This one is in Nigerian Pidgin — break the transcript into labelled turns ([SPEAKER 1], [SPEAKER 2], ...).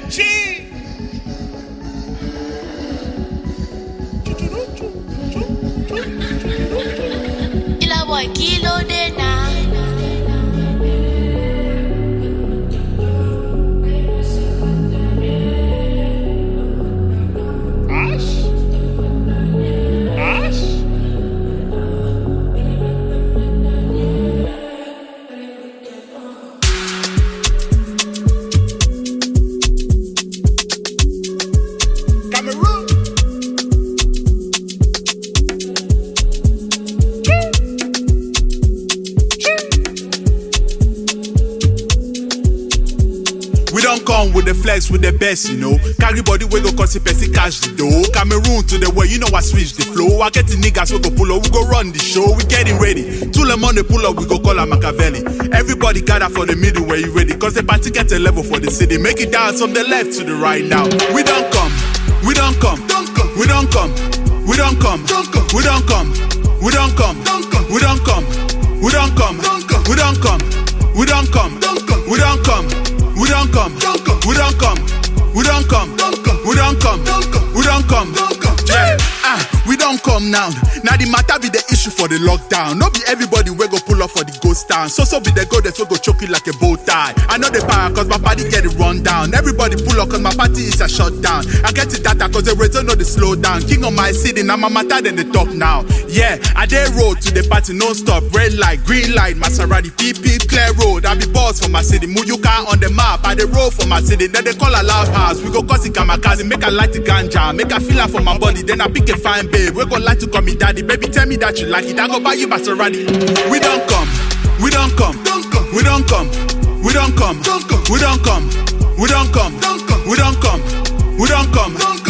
[SPEAKER 1] Killer boy, kilo de na.
[SPEAKER 2] We don't come with the flex with the best, you know. Carry body we go cause person cash the dough. Cameroon to the way, you know I switch the flow. I get the niggas we go pull up, we go run the show. We getting ready. Two lemon they pull up, we go call a Machiavelli. Everybody gather for the middle where you ready. Cause the party get a level for the city. Make it dance from the left to the right now. We don't come, we don't come, we don't come, we don't come, we don't come, we don't come, we don't come, we don't come, we don't come, we don't come, we don't come. We don't come, we don't come, we don't come, we don't come, we don't come. Yeah, we don't come now. Now the matter be the issue for the lockdown. Not be everybody we go pull up for the ghost town. So be the goddess we go choke you like a bow tie. I know the power cause my body get it run down. Everybody pull up cause my party is a shutdown. I get it data cause the reason know the slow down. King on my city, now my matter than the top now. Yeah, I dare road to the party non-stop. Red light, green light, Maserati, PP, clear road. I be boss for my city. Muyuka on the map, I the road for my city. Then they call a loud house. We go cause it kamikaze, make a light the ganja. Make a feel for my body, then I pick a fine babe. We go like to call me daddy. Baby, tell me that you like it. I go buy you Maserati. We don't come, we don't come, we don't come, we don't come, we don't come, we don't come, we don't come, we don't come, we don't come.